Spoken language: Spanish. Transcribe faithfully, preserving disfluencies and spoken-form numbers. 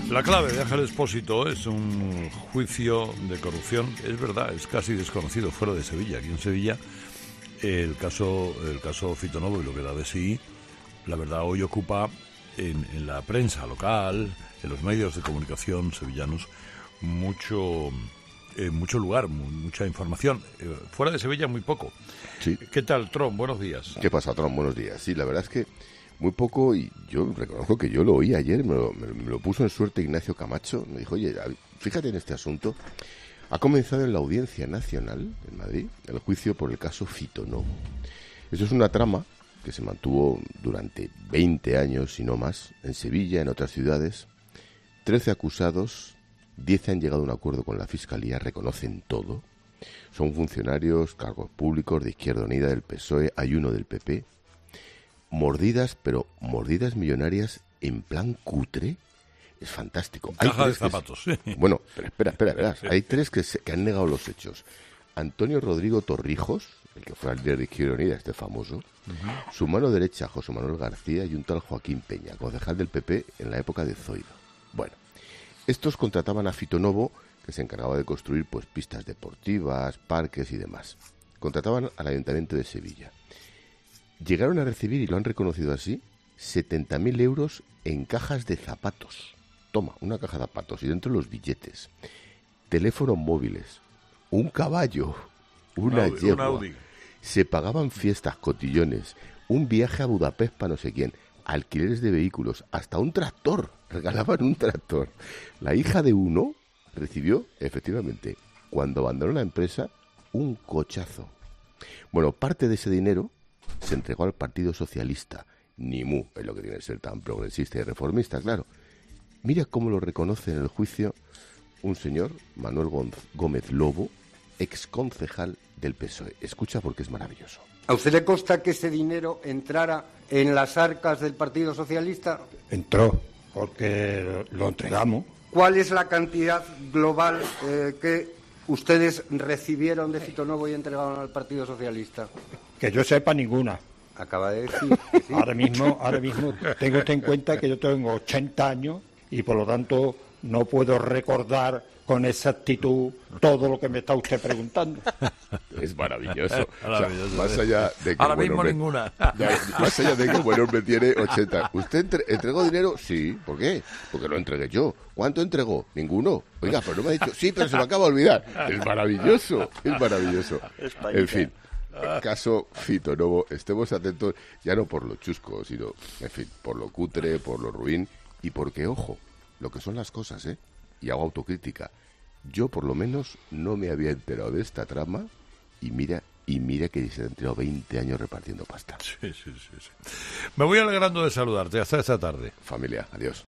La clave de Ángel Expósito es un juicio de corrupción, es verdad, es casi desconocido fuera de Sevilla. Aquí en Sevilla el caso el caso Fito Novo y lo que da de sí, la verdad hoy ocupa en, en la prensa local, en los medios de comunicación sevillanos, mucho eh, mucho lugar, mu- mucha información. Eh, fuera de Sevilla muy poco. Sí. ¿Qué tal, Tron? Buenos días. ¿Qué pasa, Tron? Buenos días. Sí, la verdad es que muy poco, y yo reconozco que yo lo oí ayer, me lo, me, me lo puso en suerte Ignacio Camacho, me dijo, oye, fíjate en este asunto, ha comenzado en la Audiencia Nacional, en Madrid, el juicio por el caso Fito Novo. Esto es una trama que se mantuvo durante veinte años, si no más, en Sevilla, en otras ciudades. trece acusados, diez han llegado a un acuerdo con la Fiscalía, reconocen todo. Son funcionarios, cargos públicos de Izquierda Unida, del P S O E, hay uno del P P. Mordidas, pero mordidas millonarias en plan cutre. Es fantástico. Hay Caja de tres que zapatos. se- Bueno, pero espera, espera, verás. Hay tres que, se- que han negado los hechos. Antonio Rodrigo Torrijos, el que fue al líder de Izquierda Unida, este famoso. Su mano derecha, José Manuel García, y un tal Joaquín Peña, concejal del P P en la época de Zoido. Bueno, estos contrataban a Fito Novo, que se encargaba de construir pues pistas deportivas, parques y demás. Contrataban al Ayuntamiento de Sevilla. Llegaron a recibir, y lo han reconocido así, setenta mil euros en cajas de zapatos. Toma, una caja de zapatos y dentro los billetes. Teléfonos móviles, un caballo, una Un Audi, yegua. un Audi. Se pagaban fiestas, cotillones, un viaje a Budapest para no sé quién, alquileres de vehículos, hasta un tractor. Regalaban un tractor. La hija de uno recibió, efectivamente, cuando abandonó la empresa, un cochazo. Bueno, parte de ese dinero se entregó al Partido Socialista. Ni mu, es lo que tiene que ser tan progresista y reformista, claro. Mira cómo lo reconoce en el juicio un señor, Manuel Gonz- Gómez Lobo, exconcejal del P S O E. Escucha porque es maravilloso. ¿A usted le consta que ese dinero entrara en las arcas del Partido Socialista? Entró, porque lo entregamos. ¿Cuál es la cantidad global eh, que ustedes recibieron de Fito Novo y entregaron al Partido Socialista? Que yo sepa ninguna. Acaba de decir que sí. Ahora mismo, ahora mismo tengo usted en cuenta que yo tengo ochenta años y por lo tanto no puedo recordar con exactitud todo lo que me está usted preguntando. Es maravilloso. Maravilloso, O sea, más sí. allá de que Ahora el buen mismo hombre- ninguna. Ya, más allá de que el buen hombre tiene ochenta. ¿Usted entre- entregó dinero? Sí. ¿Por qué? Porque lo entregué yo. ¿Cuánto entregó? Ninguno. Oiga, pero no me ha dicho. Sí, pero se me acaba de olvidar. Es maravilloso. Es maravilloso. En fin. Caso Fito Novo. Estemos atentos ya no por lo chusco, sino, en fin, por lo cutre, por lo ruin y porque, ojo, lo que son las cosas, ¿eh? Y hago autocrítica. Yo, por lo menos, no me había enterado de esta trama y mira, y mira que se han enterado veinte años repartiendo pasta. Sí, sí, sí, sí. Me voy alegrando de saludarte. Hasta esta tarde. Familia, adiós.